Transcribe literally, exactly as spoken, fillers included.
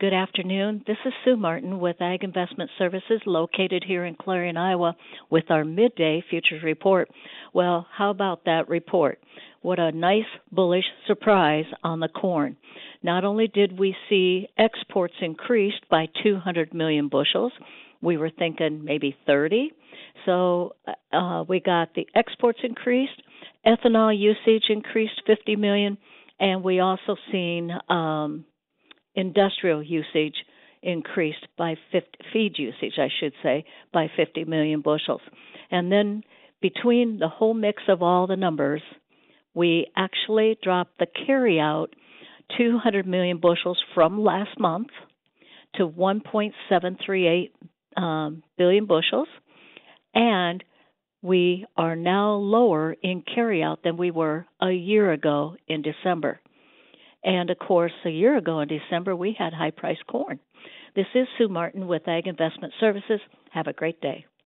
Good afternoon. This is Sue Martin with Ag Investment Services located here in Clarion, Iowa with our midday futures report. Well, how about that report? What a nice bullish surprise on the corn. Not only did we see exports increased by two hundred million bushels, we were thinking maybe thirty. So uh, we got the exports increased, ethanol usage increased fifty million, and we also seen um, industrial usage increased by fifty, feed usage, I should say, by fifty million bushels. And then between the whole mix of all the numbers, we actually dropped the carryout two hundred million bushels from last month to one point seven three eight um, billion bushels, and we are now lower in carryout than we were a year ago in December. And, of course, a year ago in December, we had high-priced corn. This is Sue Martin with Ag Investment Services. Have a great day.